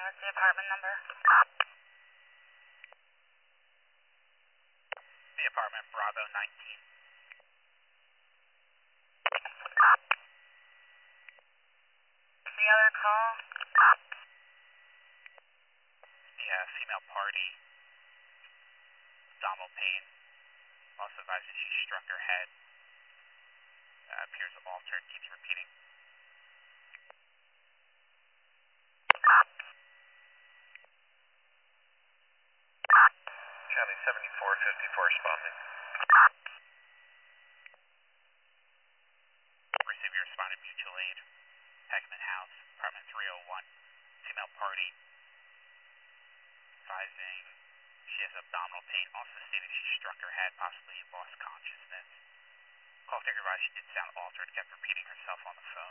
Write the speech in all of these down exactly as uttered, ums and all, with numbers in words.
what's the apartment number? The apartment, Bravo nineteen. The other call? The uh, female party, abdominal pain. Also advised that she struck her head. Uh, appears altered, keeps repeating. County seventy-four fifty-four responding. Receive your responded mutual aid. Heckman House, apartment three oh one. Female party. Advising she has abdominal pain. Also stating she struck her head, possibly lost consciousness. Call taker advised she did sound altered, kept repeating herself on the phone.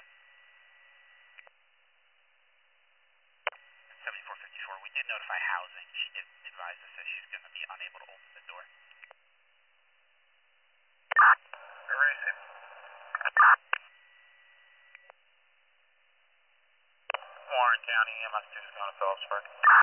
seventy-four fifty-four, we did notify housing. She did advise us that she's going to be unable to open the door. Receive. Warren County, E M S two is going to Phillipsburg.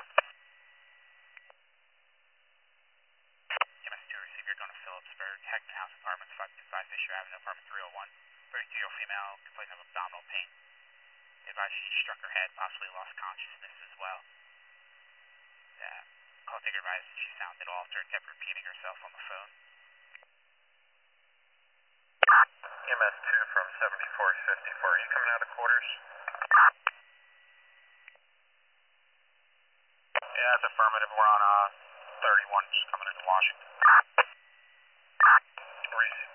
E M S two receiver going to Phillipsburg. Heckman House Apartments, five two five Fisher Avenue, apartment three oh one. thirty-two-year-old female complaining of abdominal pain. Advised she struck her head, possibly lost consciousness as well. Uh, call taker advised she sounded altered, kept repeating herself on the phone. E M S two from seventy-four fifty-four, are you coming out of quarters? Yeah, that's affirmative. We're on uh, thirty-one, just coming into Washington. Receive.